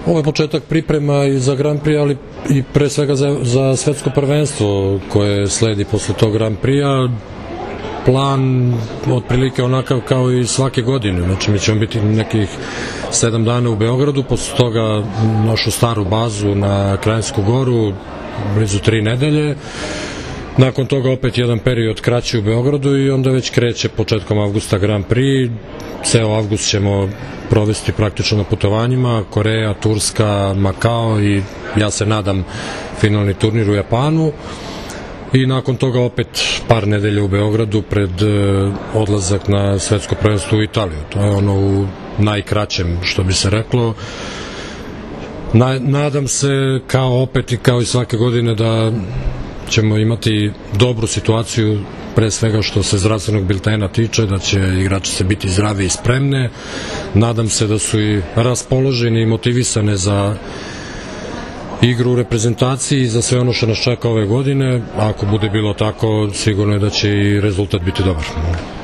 Ovo je početak priprema i za Grand Prix, ali i pre svega za svetsko prvenstvo koje sledi posle tog Grand Prix-a. Plan otprilike onakav kao i svake godine, znači mi ćemo biti nekih 7 dana u Beogradu, posle toga našu staru bazu na Krajinsku goru, blizu 3 nedelje, nakon toga opet jedan period kraći u Beogradu i onda već kreće početkom avgusta Grand Prix. Ceo avgust ćemo provesti praktično na putovanjima, Koreja, Turska, Makao i ja se nadam finalni turnir u Japanu. I nakon toga opet par nedelja u Beogradu pred odlazak na svetsko prvenstvo u Italiju. To je ono u najkraćem, što bi se reklo. Nadam se, kao opet i kao i svake godine, da ćemo imati dobru situaciju, pre svega što se zdravstvenog biltena tiče, da će igrači se biti zdravi i spremne. Nadam se da su i raspoloženi i motivisane za igru u reprezentaciji i za sve ono što nas čeka ove godine. Ako bude bilo tako, sigurno je da će i rezultat biti dobar.